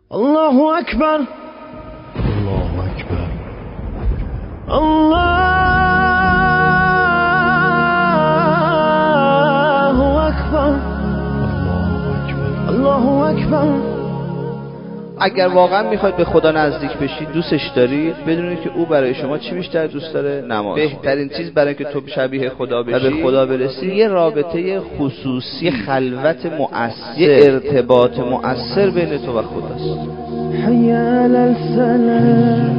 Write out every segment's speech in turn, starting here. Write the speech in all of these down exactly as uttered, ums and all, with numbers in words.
الله اکبر الله اکبر الله اکبر الله اکبر. اگر واقعا میخواید به خدا نزدیک بشید، دوستش دارید، بدونید که او برای شما چی بیشتر دوست داره؟ نماز. بهترین چیز برای که تو شبیه خدا بشی و به خدا برسی یه رابطه خصوصی، خلوت مؤثر، یه ارتباط مؤثر بین تو و خداست. حی علی الفلاح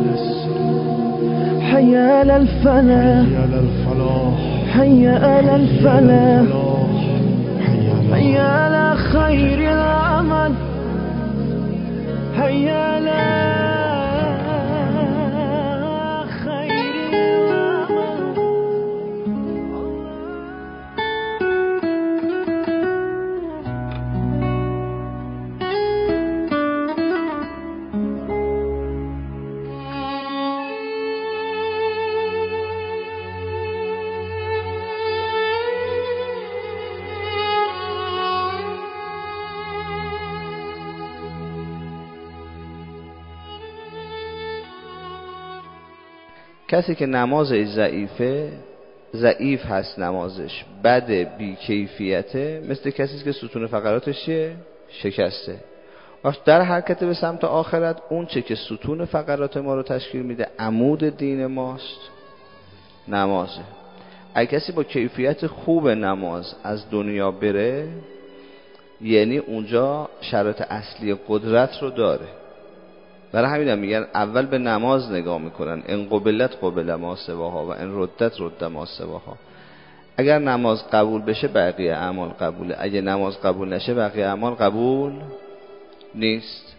حی علی الفلاح حی علی الفلاح حی علی خیر العمل حی علی خیر العمل. کسی که نمازش ضعیفه، ضعیف هست نمازش، بده، بیکیفیته، مثل کسی که ستون فقراتش چیه؟ شکسته. وقت در حرکت به سمت آخرت، اون چه که ستون فقرات ما رو تشکیل میده، عمود دین ماست، نمازه. اگه کسی با کیفیت خوب نماز از دنیا بره، یعنی اونجا شرایط اصلی قدرت رو داره. برای همین هم میگن اول به نماز نگاه میکنن، ان قبلت قبل ما سواها و ان ردت رد ما سواها. اگر نماز قبول بشه بقیه اعمال قبوله، اگه نماز قبول نشه بقیه اعمال قبول نیست.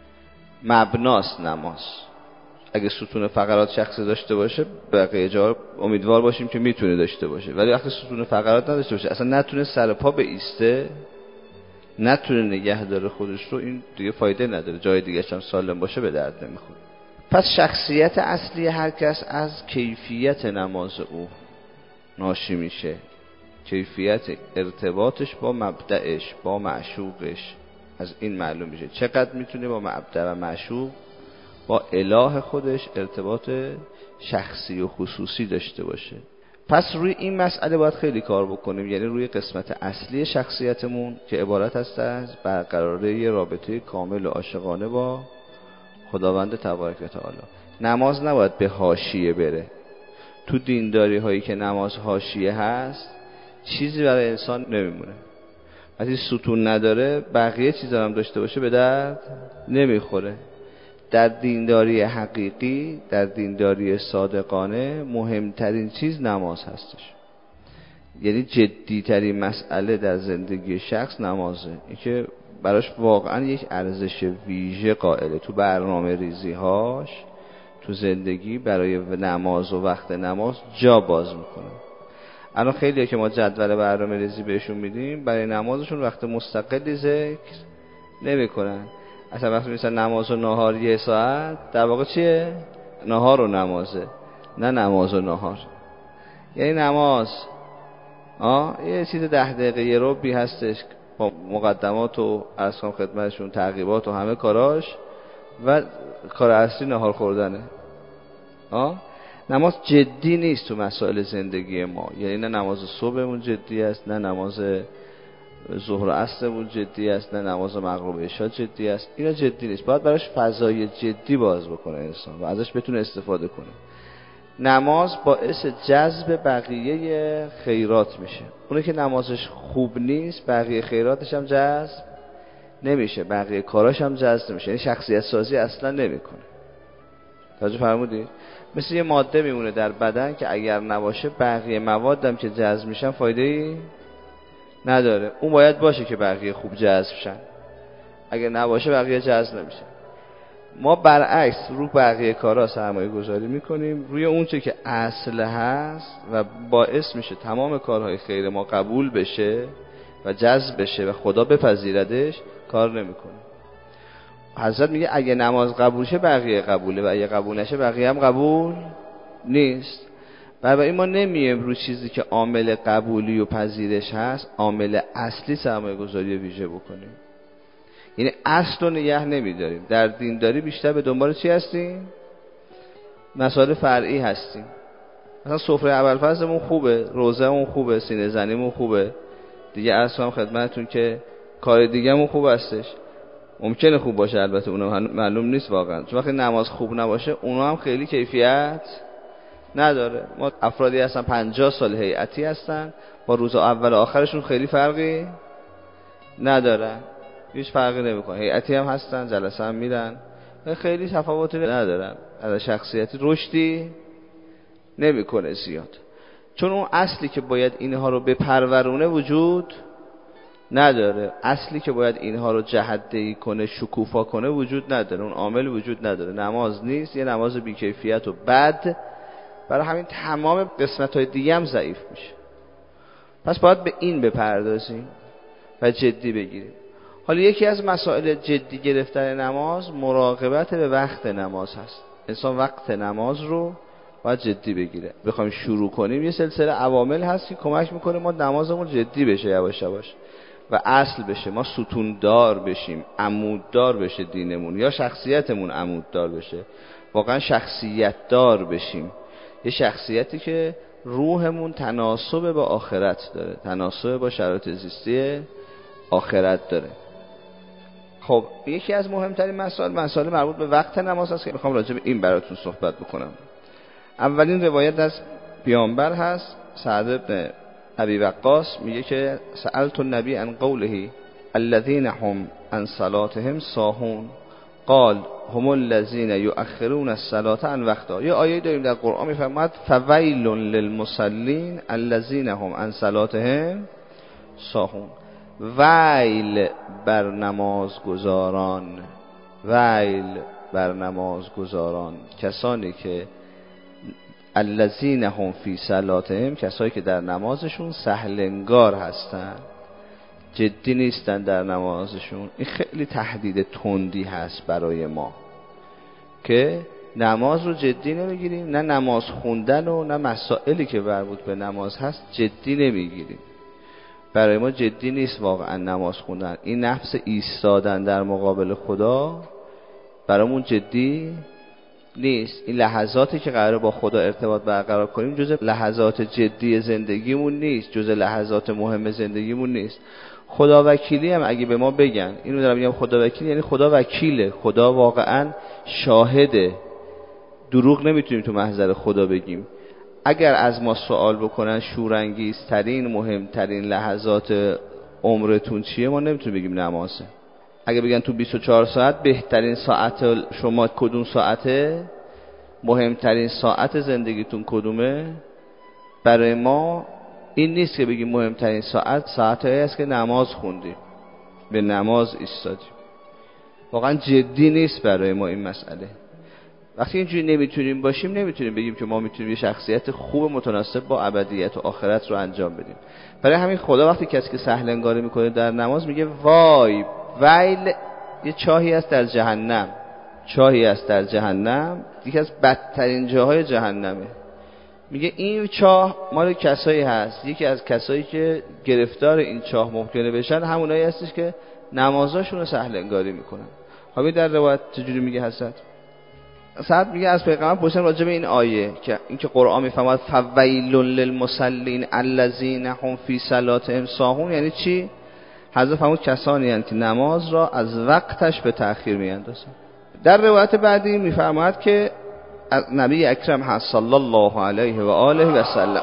مبناست نماز. اگه ستون فقرات شخصی داشته باشه، بقیه جا امیدوار باشیم که میتونه داشته باشه، ولی وقتی ستون فقرات نداشته باشه، اصلا نتونه سر پا بایسته، نتونه نگه داره خودش رو، این دیگه فایده نداره. جای دیگه هم سالم باشه به درد نمیخوره. پس شخصیت اصلی هر کس از کیفیت نماز او ناشی میشه، کیفیت ارتباطش با مبدأش، با معشوقش. از این معلوم میشه چقدر میتونه با مبدأ و معشوق، با اله خودش ارتباط شخصی و خصوصی داشته باشه. پس روی این مسئله باید خیلی کار بکنیم، یعنی روی قسمت اصلی شخصیتمون که عبارت است از برقراری یه رابطه کامل و عاشقانه با خداوند تبارک و تعالی. نماز نباید به حاشیه بره. تو دینداری هایی که نماز حاشیه هست، چیزی برای انسان نمیمونه. وقتی ستون نداره، بقیه چیزا هم داشته باشه به درد نمیخوره. در دینداری حقیقی، در دینداری صادقانه، مهمترین چیز نماز هستش. یعنی جدیترین مسئله در زندگی شخص نمازه. این که براش واقعا یک ارزش ویژه قائله. تو برنامه ریزی هاش تو زندگی برای نماز و وقت نماز جا باز میکنه. الان خیلیه که ما جدول برنامه ریزی بهشون میدیم، برای نمازشون وقت مستقلی ذکر نمیکنن. اصلا وقتی میسن نماز و نهار یه ساعت، در واقع چیه؟ نهار و نمازه، نه نماز و نهار. یعنی نماز آه یه چیز ده دقیقه یه ربعی هستش با مقدمات و ارسام خدمتشون، تعقیبات و همه کاراش، و کار اصلی نهار خوردنه. آه نماز جدی نیست تو مسائل زندگی ما. یعنی نه نماز صبحمون جدی است، نه نماز ظهر و عصرمون جدی است، نه نماز مغرب و عشا جدی است. اینا جدی نیست. باید براش فضای جدی باز بکنه انسان و ازش بتونه استفاده کنه. نماز باعث جذب بقیه خیرات میشه. اونه که نمازش خوب نیست، بقیه خیراتش هم جذب نمیشه، بقیه کاراش هم جذب نمیشه. یعنی شخصیت سازی اصلا نمیکنه. توجه فرمودید؟ مثل یه ماده میمونه در بدن که اگر نباشه، بقیه موادم که جذب میشن فایده‌ای نداره. اون باید باشه که بقیه خوب جذب شن. اگر نباشه بقیه جذب نمیشه. ما برعکس رو بقیه کارا سرمایه گذاری میکنیم، روی اون چه که اصل هست و باعث میشه تمام کارهای خیر ما قبول بشه و جذب بشه و خدا بپذیردش، کار نمیکنیم. حضرت میگه اگه نماز قبول شه بقیه قبوله و اگه قبول نشه بقیه هم قبول نیست. برای ما نمیایم رو چیزی که عامل قبولی و پذیرش هست، عامل اصلی سرمایه گذاری ویژه بکنیم. یعنی اصل رو نگه نمیداریم. در دینداری بیشتر به دنبال چی هستیم؟ مسائل فرعی هستیم. مثلا سفره ابوالفضلمون خوبه، روزهمون خوبه، سینه زنیمون خوبه، دیگه اصلا خدمتتون که کار دیگه‌مون خوب هستش. ممکنه خوب باشه، البته اونم معلوم نیست واقعا، چون وقتی نماز خوب نباشه اونها هم خیلی کیفیت نداره. ما افرادی هستن پنجاه سال هیئتی هستن، با روز اول و آخرشون خیلی فرقی ندارن، هیچ فرقی نمیکنه. هیئتی هم هستن، جلسه هم میرن، خیلی تفاوتی ندارن. از شخصیتی رشدی نمیکنه زیاد، چون اون اصلی که باید اینها رو بپرورونه وجود نداره. اصلی که باید اینها رو جهت‌دهی کنه، شکوفا کنه وجود نداره. اون عامل وجود نداره. نماز نیست، یه نماز بیکیفیت و بد، برای همین تمام قسمت‌های دیگه هم ضعیف میشه. پس باید به این بپردازیم و جدی بگیریم. حالا یکی از مسائل جدی گرفتن نماز مراقبت به وقت نماز هست. انسان وقت نماز رو باید جدی بگیره. بخوایم شروع کنیم یه سلسله عوامل هست که کمک میکنه ما نمازمون جدی بشه، یواش یواش و اصل بشه، ما ستوندار بشیم، عموددار بشه دینمون، یا شخصیتمون عموددار بشه، واقعا شخصیت دار بشیم، یه شخصیتی که روحمون تناسب با آخرت داره، تناسب با شرایط زیستی آخرت داره. خب یکی از مهمترین مسائل مسائل مربوط به وقت نماز هست که میخوام راجع به این براتون صحبت بکنم. اولین روایت از پیامبر هست، سعد بن ابی وقاص میگه که سألت النبی عن قوله الذين هم عن صلاتهم ساهون قال هم الذين يؤخرون الصلاة عن وقتها. یه آیه داریم در قرآن میفرماد فویل للمصلین الذين هم عن صلاتهم ساهون. ویل بر نمازگزاران، ویل بر نمازگزاران، کسانی که الذین هم فی صلاتهم، کسایی که در نمازشون سهلنگار هستن، جدی نیستن در نمازشون. این خیلی تهدید تندی هست برای ما که نماز رو جدی نمیگیریم، نه نماز خوندن و نه مسائلی که مربوط به نماز هست جدی نمیگیریم. برای ما جدی نیست واقعا نماز خوندن. این نفس ایستادن در مقابل خدا برامون جدی نیست. این لحظاتی که قراره با خدا ارتباط برقرار کنیم جزء لحظات جدی زندگیمون نیست، جزء لحظات مهم زندگیمون نیست. خدا وکیلی هم اگه به ما بگن، اینو دارم میگم خدا وکیلی یعنی خدا وکیله، خدا واقعا شاهده، دروغ نمیتونیم تو محضر خدا بگیم. اگر از ما سوال بکنن شورانگیزترین مهمترین لحظات عمرتون چیه، ما نمیتونیم بگیم نمازه. اگه بگن تو بیست و چهار ساعت بهترین ساعت شما کدوم ساعته، مهمترین ساعت زندگیتون کدومه، برای ما این نیست که بگیم مهمترین ساعت ساعتایی است که نماز خوندیم، به نماز ایستادیم. واقعا جدی نیست برای ما این مسئله. وقتی اینجوری نمیتونیم باشیم، نمیتونیم بگیم که ما میتونیم یه شخصیت خوب متناسب با ابدیت و آخرت رو انجام بدیم. برای همین خدا وقتی کسی که سهل انگاری میکنه در نماز میگه وای، ویل یه چاهی است در جهنم، چاهی است در جهنم، یکی از بدترین جاهای جهنمه. میگه این چاه مال کسایی هست، یکی از کسایی که گرفتار این چاه ممکنه بشن همونایی هستش که نمازاشون رو سهل انگاری میکنن. حالا در روایت چجوری میگه حضرت سعد میگه از پیغمبر پرسیدن راجع به این آیه که اینکه قرآن میفهمد فویل للمصلین الذین هم فی صلاتهم ساهون یعنی چی؟ حضرت فرمود کسانی هستند که نماز را از وقتش به تأخیر میاندازند. در روایت بعدی میفرماید که نبی اکرم هست صلی الله علیه و آله و سلم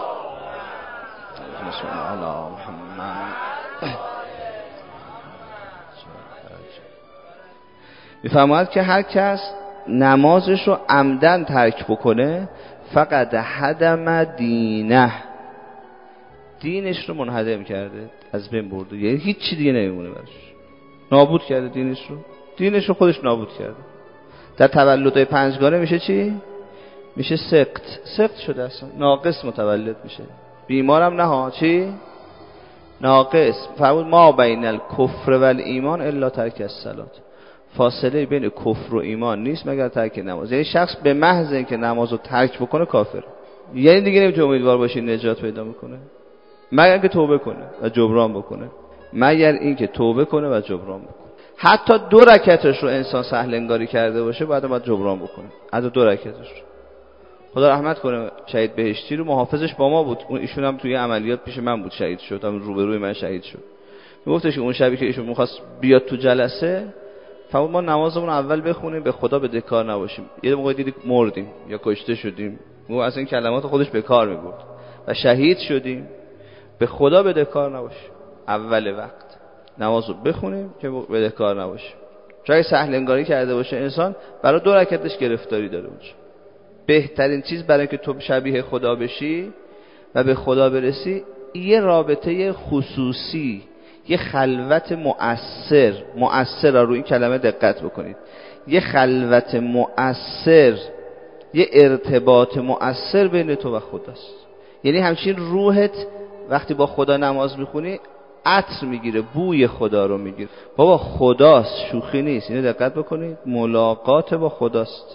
میفرماید که هر کس نمازش رو عمدن ترک بکنه فقط هدم دینه، دینش رو منهدم کرده، از بین برده، یعنی هیچ چی دیگه نمیمونه براش، نابود کرده دینش رو، دینش رو خودش نابود کرده. در تولدهای پنجگانه میشه چی؟ میشه سقط، سقط شده اصلا، ناقص متولد میشه، بیمارم نه ها، چی؟ ناقص. فرمود ما بین الکفر و الایمان الا ترک الصلات، فاصله بین کفر و ایمان نیست مگر ترک نماز. یعنی شخص به محض اینکه نماز رو ترک بکنه کافر، یعنی دیگه نمیتونه امیدوار باشه نجات پیدا میکنه مگر اینکه توبه کنه و جبران بکنه، مگر اینکه توبه کنه و جبران بکنه. حتی دو رکعتش رو انسان سهل انگاری کرده باشه بعد باید جبران بکنه، حتی دو رکعتش رو. خدا رحمت کنه شهید بهشتی رو، محافظش با ما بود، اون ایشون هم توی عملیات پیش من بود شهید شد، هم روبروی من شهید شد. میگفتش که اون شبی که ایشون می‌خواست بیاد تو جلسه فرمود ما نمازمون اول بخونیم به خدا بدهکار نباشیم. یه موقع دیدیم مردیم یا کشته شدیم، او از این کلمات خودش به کار می‌برد و شهید شدیم، به خدا بدهکار نباشیم. اول وقت نماز رو بخونیم که بدهکار نباشیم. جای سهل انگاری کرده باشه انسان برای دو رکعتش گرفتاری داره اونجا. بهترین چیز برای که تو شبیه خدا بشی و به خدا برسی یه رابطه خصوصی، یه خلوت مؤثر. مؤثر رو این کلمه دقت بکنید، یه خلوت مؤثر، یه ارتباط مؤثر بین تو و خداست. یعنی همچین روحت وقتی با خدا نماز میخونی عطر میگیره، بوی خدا رو میگیره. بابا خداست، شوخی نیست. اینو دقت بکنید، ملاقات با خداست،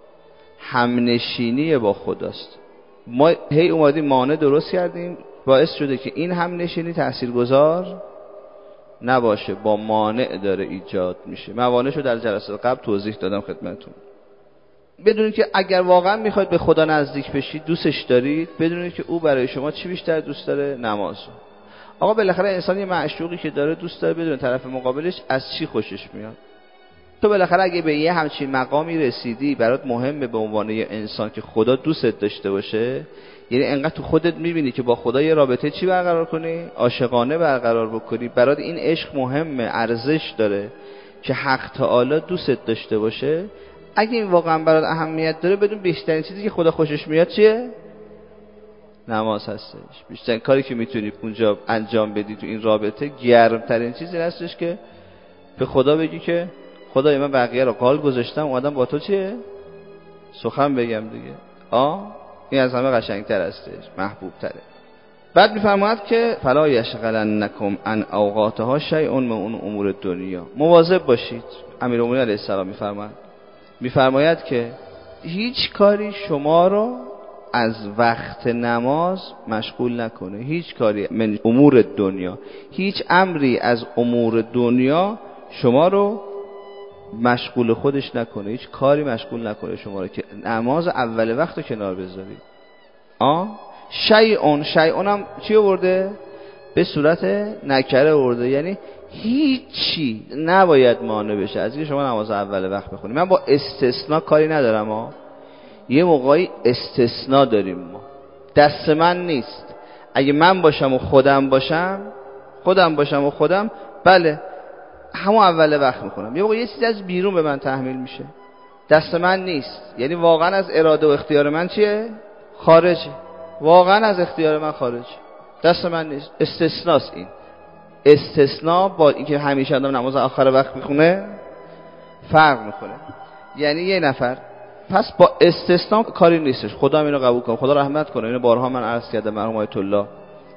همنشینی با خداست. ما هی اومدیم مانع درست کردیم، باعث شده که این همنشینی تاثیرگذار نباشه، با مانع داره ایجاد میشه. موانعشو در جلسات قبل توضیح دادم خدمتتون. بدونید که اگر واقعا میخواید به خدا نزدیک بشید، دوستش دارید، بدونید که او برای شما چی بیشتر دوست داره؟ نماز. آقا بالاخره انسان یه معشوقی که داره دوست داره بدون طرف مقابلش از چی خوشش میاد. تو بالاخره اگه به یه همچین مقامی رسیدی، برات مهمه به عنوان یه انسان که خدا دوستت داشته باشه، یعنی انقدر تو خودت میبینی که با خدا یه رابطه چی برقرار کنی؟ عاشقانه برقرار بکنی. برات این عشق مهمه، ارزش داره که حق تعالی دوستت داشته باشه. اگه این واقعا برات اهمیت داره، بدون بیشترین چیزی که خدا خوشش میاد چیه؟ نماز هستش. بیشترین کاری که میتونی اونجا انجام بدی تو این رابطه، گرمترین چیزی هستش که به خدا بگی که خدای من بقیه رو قال گذاشتم اومدم با تو چیه؟ سخن بگم دیگه. آه این از همه قشنگتر هستش، محبوب تره. بعد میفرماید که فلا یشغلنکم عن اوقاتها شیء من امور دنیا. مواظب باشید. امیرالمومنین علیه السلام میفرماید میفرماید که هیچ کاری شما رو از وقت نماز مشغول نکنه. هیچ کاری من امور دنیا، هیچ امری از امور دنیا شما رو مشغول خودش نکنه، هیچ کاری مشغول نکنه شما رو که نماز اول وقت رو کنار بذارید. آه شیئون، شیئون هم چی آورده؟ به صورت نکره آورده، یعنی هیچی نباید مانع بشه از اینکه شما نماز اول وقت بخونید. من با استثناء کاری ندارم ها، یه موقعی استثناء داریم ما، دست من نیست. اگه من باشم و خودم باشم خودم باشم و خودم بله همون اول وقت میکنم. یه موقع یه چیزی از بیرون به من تحمیل میشه، دست من نیست، یعنی واقعا از اراده و اختیار من چیه؟ خارجه. واقعا از اختیار من خارجه، دست من نیست. استثناست این. استثناء با اینکه همیشه آدم نماز آخر وقت میخونه فرق میکنه. یعنی یه نفر پس با استثناء کاری نیستش. خدا اینو قبول کنه، خدا رحمت کنه. اینو بارها من عرض کردم، مرحوم آیت الله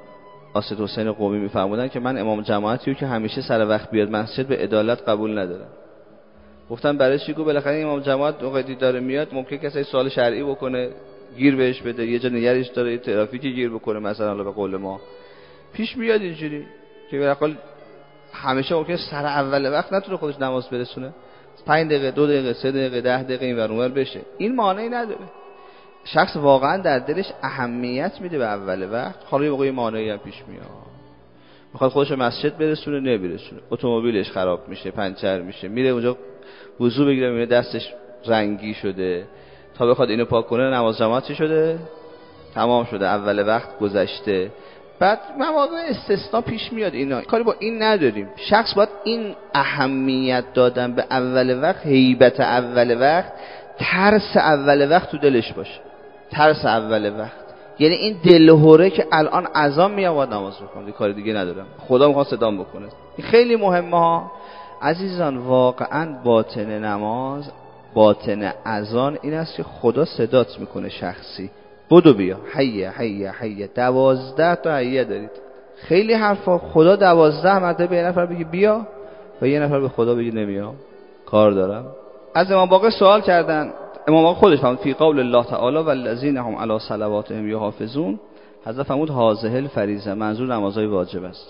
اسد حسین قمی میفرمودن که من امام جماعتی رو که همیشه سر وقت بیاد مسجد به عدالت قبول ندارم. گفتن برای چی؟ گفت بالاخره امام جماعت موقعی داره میاد ممکنه کسی سوال شرعی بکنه گیر بهش بده، یه جا نگرش داره، یه ترافیکی گیر بکنه مثلا، به قول ما پیش میاد اینجوری که به هر همیشه ممکنه سر اول وقت نتونه خودش نماز برسونه، پنج دقیقه، دو دقیقه، سه دقیقه، ده دقیقه این ور اونور بشه. این مانعی نداره. شخص واقعا در دلش اهمیت میده به اول وقت. حالا یه موقعی مانعی هم پیش میاد، میخواد خودش مسجد برسونه نمیرسونه، اتومبیلش خراب میشه، پنچر میشه، میره اونجا وضو بگیره میبینه دستش رنگی شده، تا بخواد اینو پاک کنه نماز جماعت چی شده؟ تمام شده، اول وقت گذشته. بعد مواقع استثناء پیش میاد، اینا کاری با این نداریم. شخص باید این اهمیت دادن به اول وقت، هیبت اول وقت، ترس اول وقت تو دلش باشه. ترس اول وقت یعنی این دلهوره که الان اذان میاد نماز بخونه، کاری دیگه ندارم، خدا میخواد صدام بکنه. این خیلی مهمه ها عزیزان. واقعا باطن نماز، باطن اذان این است که خدا صدات میکنه شخصی، بدو بیا، حیه حیه حیه. دوازده تا حیه دارید. خیلی حرفا. خدا دوازده مرتبه به یه نفر بگی بیا و یه نفر به خدا بگی نمیام، کار دارم. از امام باقر سوال کردن، امام باقر خودش فرمود فی قول الله تعالی والذین هم علی صلواتهم یحافظون. حضرت فرمود هذه الفریضه، منظور نمازهای واجب است.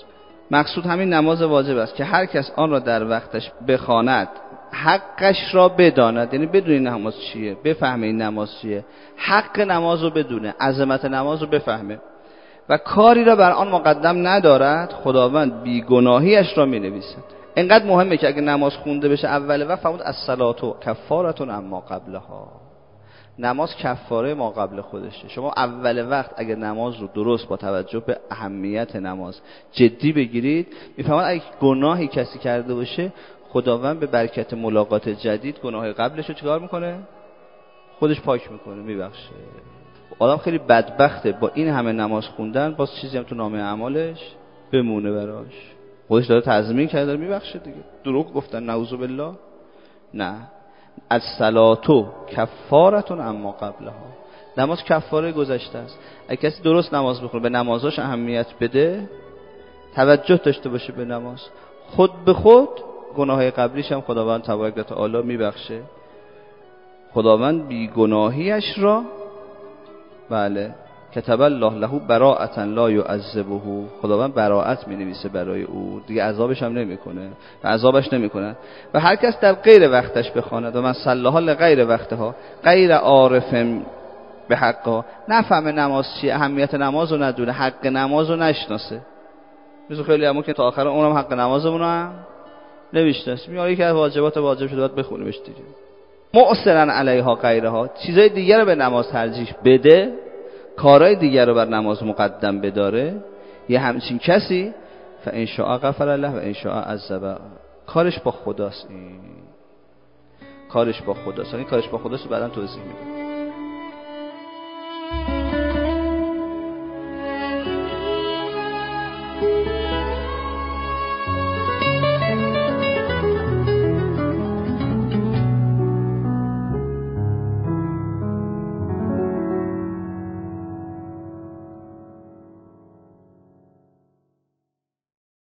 مقصود همین نماز واجب است که هر کس آن را در وقتش بخواند حقش را بداند، یعنی بدون نماز چیه، بفهمه این نماز چیه، حق نماز رو بدونه، عظمت نماز رو بفهمه و کاری را بر آن مقدم ندارد، خداوند بیگناهیش را می نویسد. اینقدر مهمه که اگه نماز خونده بشه اول وقت فرمود الصلاة کفارة اما قبلها، نماز کفاره ما قبل خودشه. شما اول وقت اگه نماز رو درست با توجه به اهمیت نماز جدی بگیرید، میفهمید اگه گناهی کسی کرده باشه خداوند به برکت ملاقات جدید گناه قبلش رو چیکار میکنه؟ خودش پاک میکنه، میبخشه. آدم خیلی بدبخته با این همه نماز خوندن باز چیزی هم تو نامه اعمالش بمونه براش، خودش داره تضمین کرده داره میبخشه دیگه. دروغ گفتن نعوذ بالله. نه، الصلاة کفارة اما قبلها، نماز کفاره گذشته است. اگه کسی درست نماز بخونه، به نمازاش اهمیت بده، توجه داشته باشه به نماز، خود به خود گناههای قبلیش هم خداوند تبارک و تعالی میبخشه. خداوند بیگناهیش را بله کتب الله له براءة لا یعذبه، خداوند براءت مینویسه برای او، دیگه عذابش هم نمیکنه و عذابش نمیکنه. و هر کس در غیر وقتش بخواند و من صلاها لغیر وقتها غیر عارف به حقها، نفهمه نماز چیه، اهمیت نماز رو ندونه، حق نماز رو نشناسه. مثل خیلی همون که تا آخر اونم حق نمازمون هم نمیشناسه، میگه که واجبات واجب شده باید بخونیمش دیگه. مؤثرا علیها غیرها، چیزای دیگر رو به نماز ترجیح بده، کارهای دیگر رو بر نماز مقدم بداره، یه همچین کسی فان شاء غفر له و ان شاء عذب، کارش با خداست. این کارش با خداست، این کارش با خداست رو بعداً توضیح میدم.